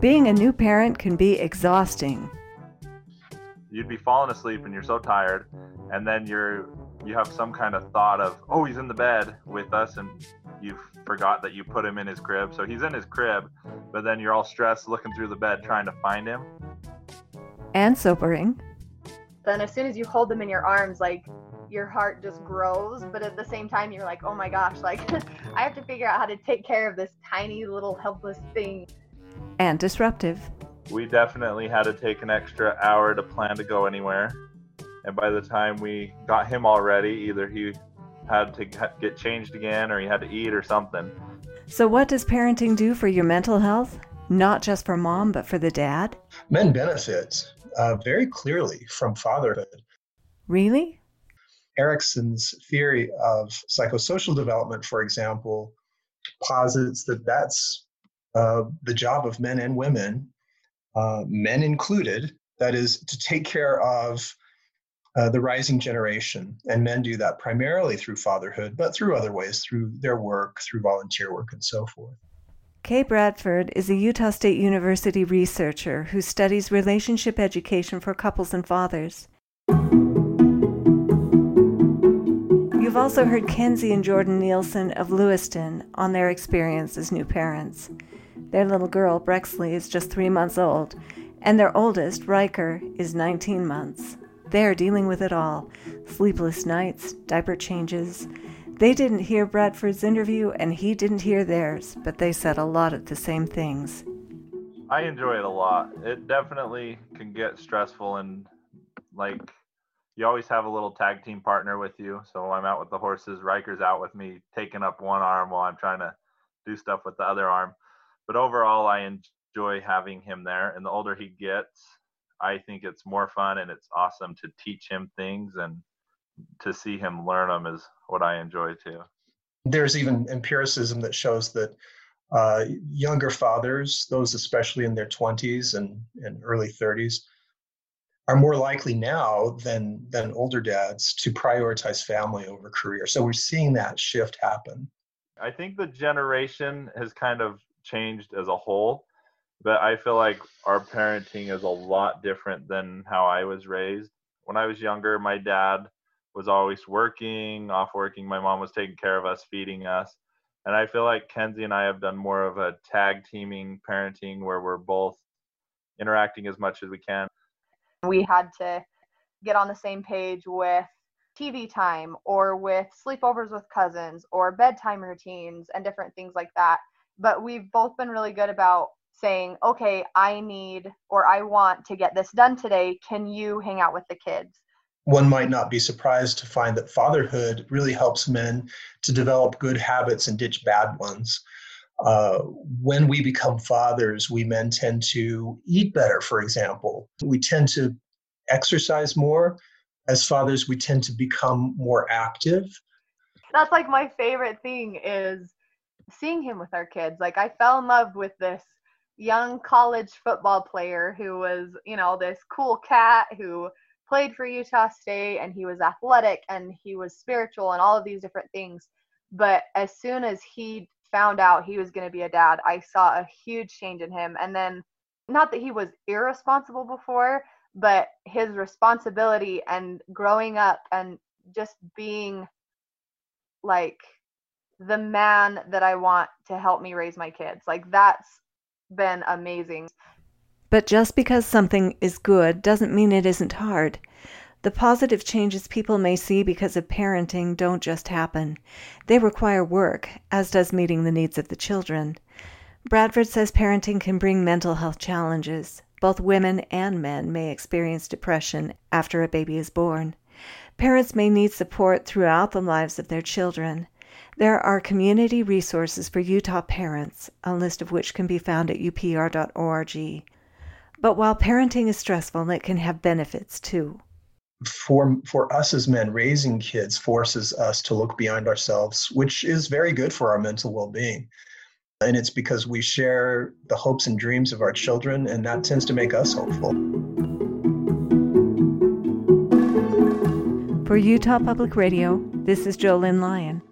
Being a new parent can be exhausting. You'd be falling asleep and you're so tired, and then you have some kind of thought of, oh, he's in the bed with us, and you forgot that you put him in his crib. So he's in his crib, but then you're all stressed looking through the bed trying to find him. And sobering. Then as soon as you hold them in your arms, like, your heart just grows, but at the same time you're like, oh my gosh, like I have to figure out how to take care of this tiny little helpless thing. And disruptive. We definitely had to take an extra hour to plan to go anywhere. And by the time we got him all ready, either he had to get changed again or he had to eat or something. So what does parenting do for your mental health? Not just for mom, but for the dad? Men benefit very clearly from fatherhood. Really? Erikson's theory of psychosocial development, for example, posits that that's the job of men and women, men included, that is to take care of the rising generation. And men do that primarily through fatherhood, but through other ways, through their work, through volunteer work, and so forth. Kay Bradford is a Utah State University researcher who studies relationship education for couples and fathers. You've also heard Kenzie and Jordan Nielsen of Lewiston on their experience as new parents. Their little girl, Brexley, is just 3 months old, and their oldest, Riker, is 19 months. They're dealing with it all. Sleepless nights, diaper changes. They didn't hear Bradford's interview, and he didn't hear theirs, but they said a lot of the same things. I enjoy it a lot. It definitely can get stressful, and you always have a little tag team partner with you. So I'm out with the horses, Riker's out with me, taking up one arm while I'm trying to do stuff with the other arm. But overall, I enjoy having him there. And the older he gets, I think it's more fun, and it's awesome to teach him things, and to see him learn them is what I enjoy too. There's even empiricism that shows that younger fathers, those especially in their 20s and early 30s, are more likely now than older dads to prioritize family over career. So we're seeing that shift happen. I think the generation has kind of changed as a whole, but I feel like our parenting is a lot different than how I was raised. When I was younger, my dad was always working. My mom was taking care of us, feeding us. And I feel like Kenzie and I have done more of a tag teaming parenting where we're both interacting as much as we can. We had to get on the same page with TV time or with sleepovers with cousins or bedtime routines and different things like that. But we've both been really good about saying, okay, I need or I want to get this done today. Can you hang out with the kids? One might not be surprised to find that fatherhood really helps men to develop good habits and ditch bad ones. When we become fathers, we men tend to eat better, for example. We tend to exercise more. As fathers, we tend to become more active. That's like my favorite thing is seeing him with our kids. Like, I fell in love with this young college football player who was, this cool cat who played for Utah State, and he was athletic and he was spiritual and all of these different things. But as soon as he found out he was going to be a dad, I saw a huge change in him. And then, not that he was irresponsible before, but his responsibility and growing up and just being like the man that I want to help me raise my kids. Like, that's been amazing. But just because something is good doesn't mean it isn't hard. The positive changes people may see because of parenting don't just happen. They require work, as does meeting the needs of the children. Bradford says parenting can bring mental health challenges. Both women and men may experience depression after a baby is born. Parents may need support throughout the lives of their children. There are community resources for Utah parents, a list of which can be found at upr.org. But while parenting is stressful, it can have benefits too. For us as men, raising kids forces us to look beyond ourselves, which is very good for our mental well-being. And it's because we share the hopes and dreams of our children, and that tends to make us hopeful. For Utah Public Radio, this is JoLynn Lyon.